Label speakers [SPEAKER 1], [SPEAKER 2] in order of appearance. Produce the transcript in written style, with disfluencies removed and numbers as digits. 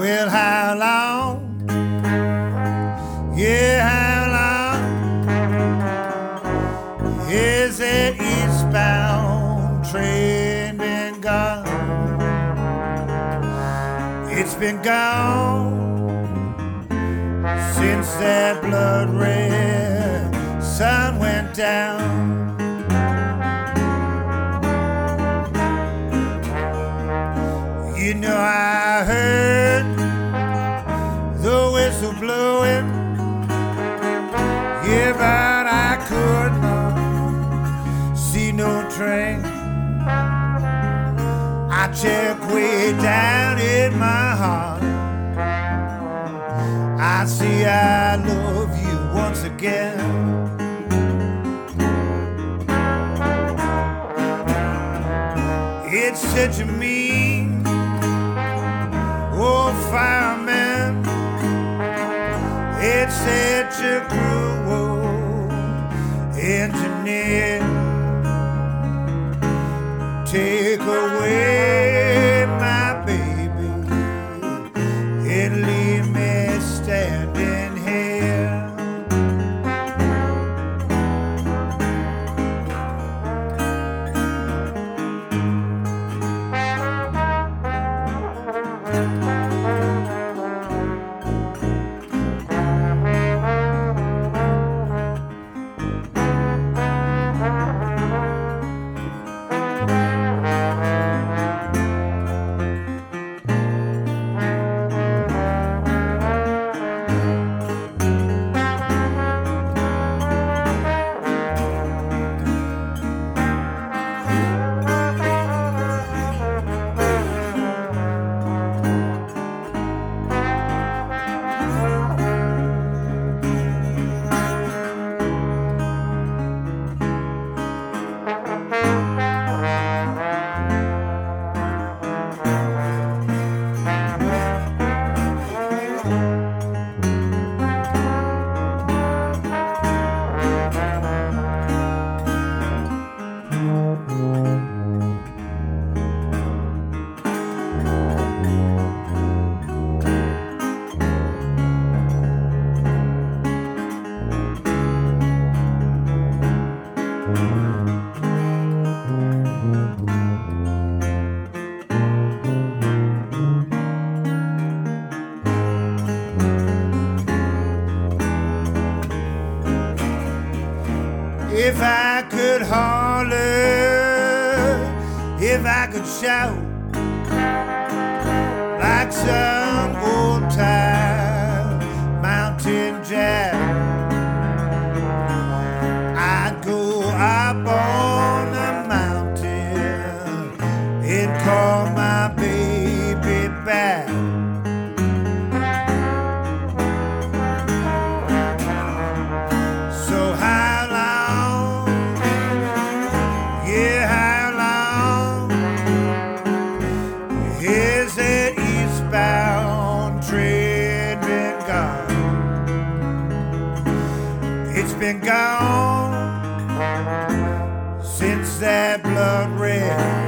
[SPEAKER 1] Well, how long? Yeah, how long is that eastbound train been gone? It's been gone since that blood red sun went down. You know, I heard the whistle blowing, yeah, but I couldn't see no train. I checked way down in my heart. I see I love you once again. It's such a mean old fireman. It's such a cruel engineer. Take away my baby and leave me standing here. If I could holler, if I could shout like some old time mountain jack, I'd go up on the mountain and call my baby back. So how long, yeah, how long is that eastbound train been gone? It's been gone since that blood red